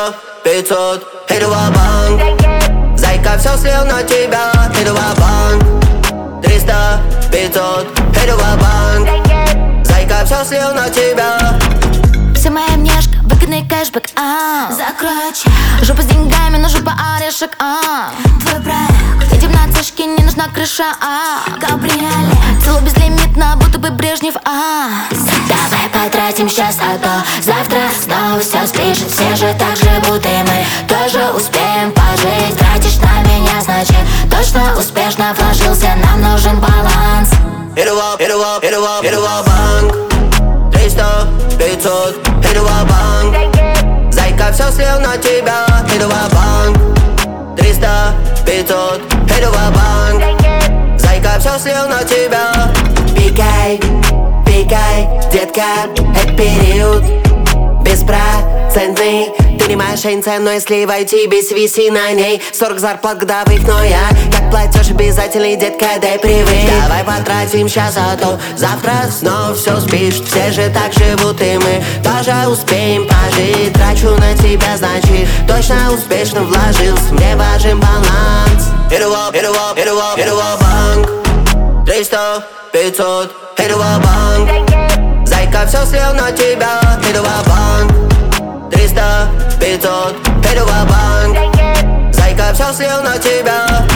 300, 500, иду ва-банк. Зайка, все слил на тебя, иду ва-банк. 300, 500, иду ва-банк. Зайка, все слил на тебя. Вся моя внешка, выгодный кэшбэк, закрой чек. Жопа с деньгами, но жопа орешек, твой проект. Едем на цешке, не нужна крыша, кабриолет. Целую безлимитно, будто бы Брежнев, Давай потратим сейчас, а то завтра снова все спишет. Все же так живут, и мы тоже успеем пожить. Тратишь на меня, значит точно успешно вложился. Нам нужен баланс. Иду ва-банк. 300, 500, иду ва-банк. Зайка, все слил на тебя, иду ва-банк. 300, 500, иду ва-банк. Зайка, все слил на тебя. Пикай, пикай, детка, это период беспроцентный. Ты не мошенница, но если войти без виси на ней 40 зарплат годовых, но я как платеж обязательный, детка, дай привык. Давай потратим сейчас, а то завтра снова все спишь. Все же так живут, и мы тоже успеем пожить. Трачу на тебя, значит точно успешно вложился. Мне важен баланс. Иду ва-банк. 300, 500, иду ва-банк. Зайка, все слил на тебя, иду ва-банк. 300, 500, иду ва-банк. Зайка, все слил на тебя.